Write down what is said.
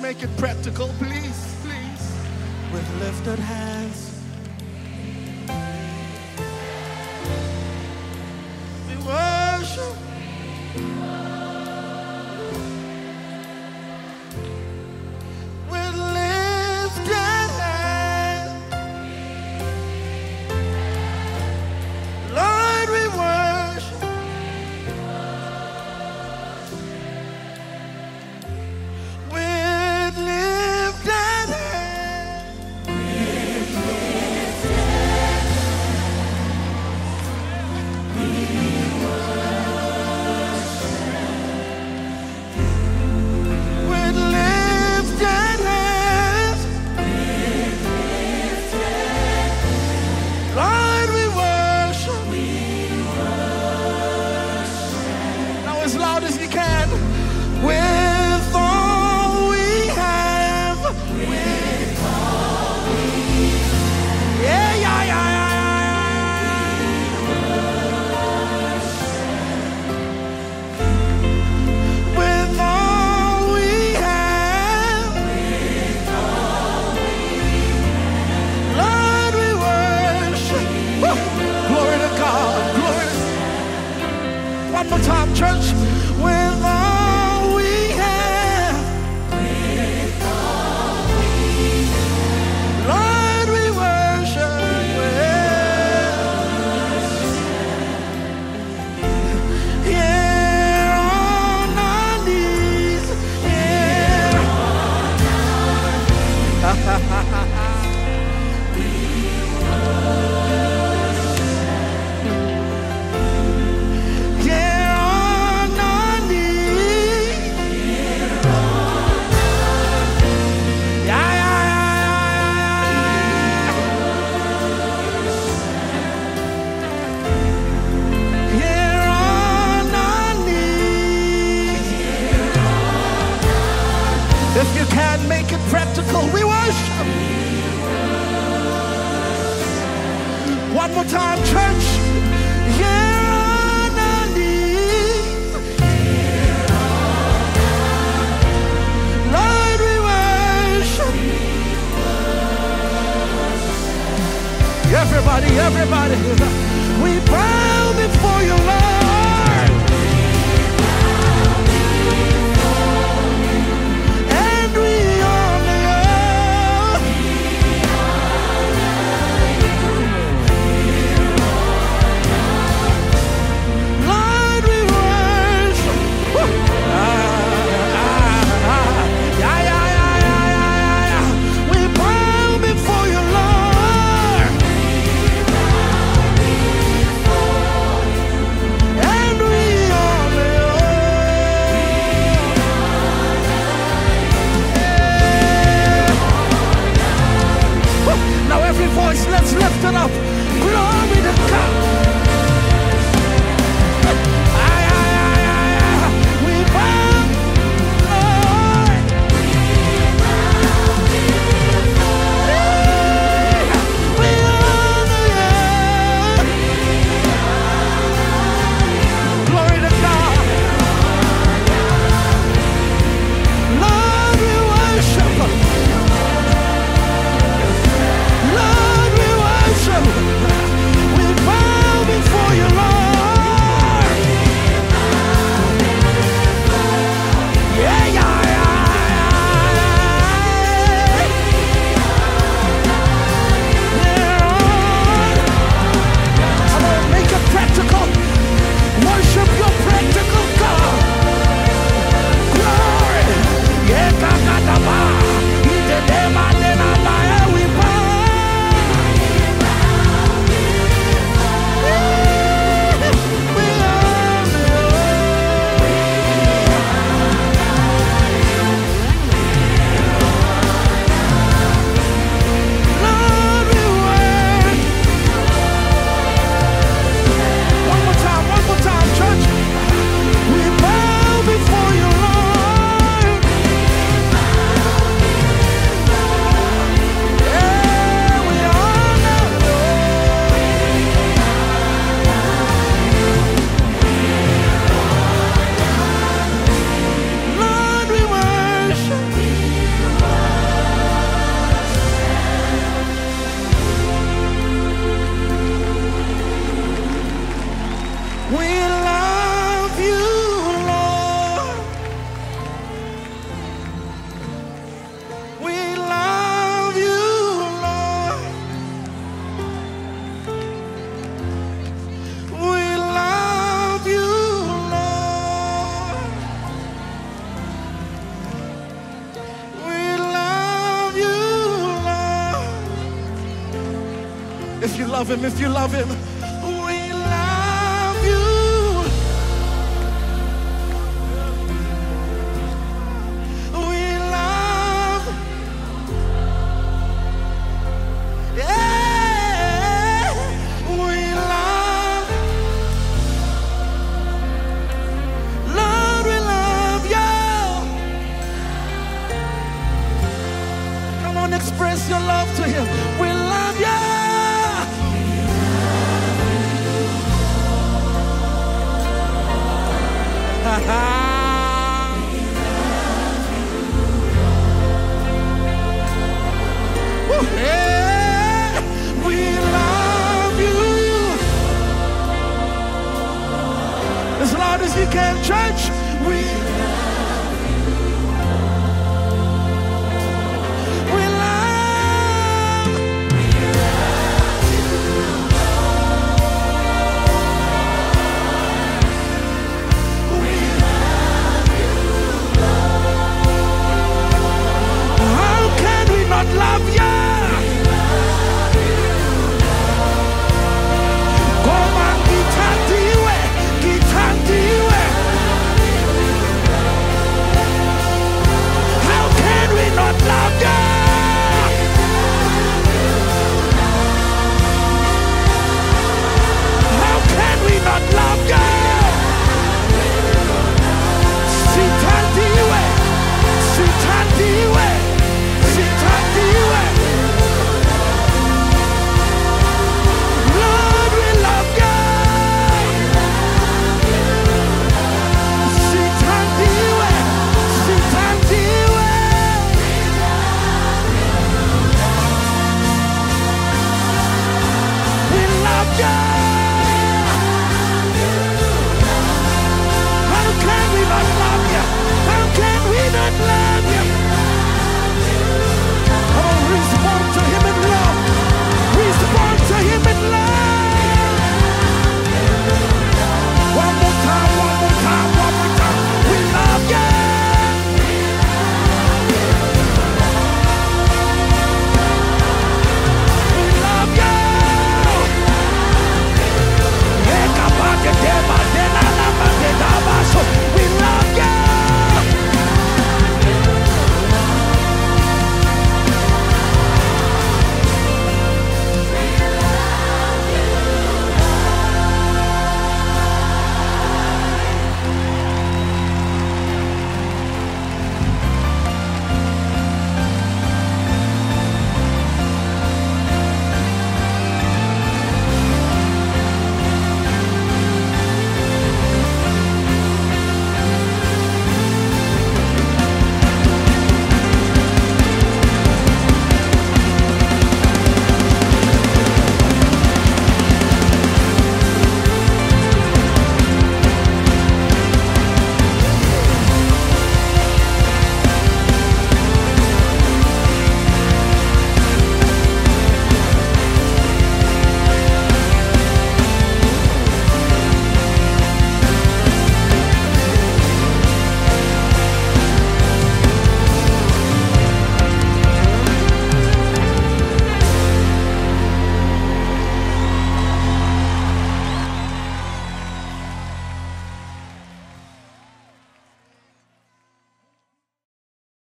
make it practical, please, please. With lifted hands, we worship. With lifted hands, Lord, we worship. With lifted hands. With lifted hands, Lord, we worship. Now as loud as you can. With all we have. Yeah, yeah, yeah, yeah, yeah. With all we have, Lord, we worship. Woo! Glory to God. Glory. One more time, church. With all we have, Lord, we worship. Here on our knees, here here on our knees. Yeah, yeah, yeah, yeah. Here on our knees. If you can't make it practical, we worship. One more time, church. Here on our knees. Lord, we worship. Everybody, everybody. We bow before you, Lord. And we honor you. Lord, we worship. Woo! Yeah, yeah, yeah, yeah, yeah, yeah. We bow before you, Lord. If you love him, if you love him, we love you. We love, yeah, we love, Lord, we love you. Come on, express your love to him. We love you. Yeah, we love you. As loud as you can, church.